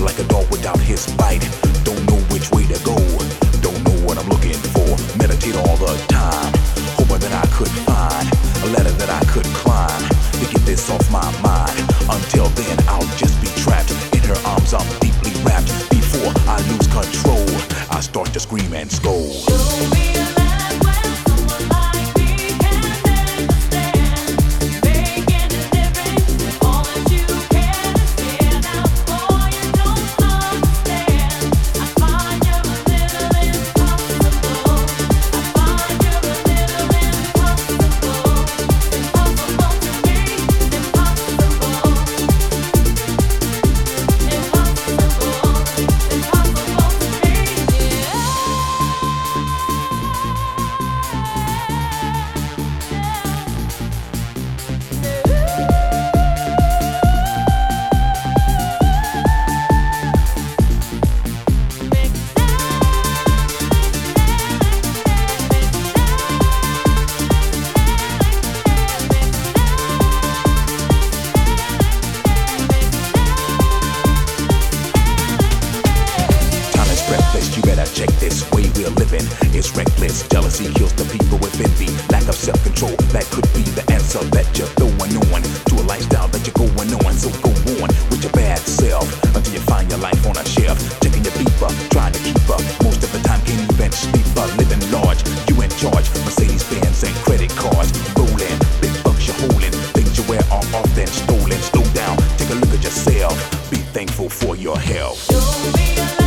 like a dog without his bite. Don't know which way to go, don't know what I'm looking for. Meditate all the time, hoping that I could find a ladder that I could climb to get this off my mind. Until then, I'll just be trapped in her arms. I'm deeply wrapped. Before I lose control, I start to scream and scold. You better check this way we're living. It's reckless. Jealousy kills the people with envy. Lack of self-control, that could be the answer that you're throwing on to a lifestyle that you're going on. So go on with your bad self until you find your life on a shelf. Checking your beeper, trying to keep up. Most of the time can't even sleep up. Living large, you in charge. Mercedes-Benz and credit cards. Rolling, big bucks you're holding. Things you wear are often stolen. Slow down, take a look at yourself. Be thankful for your health.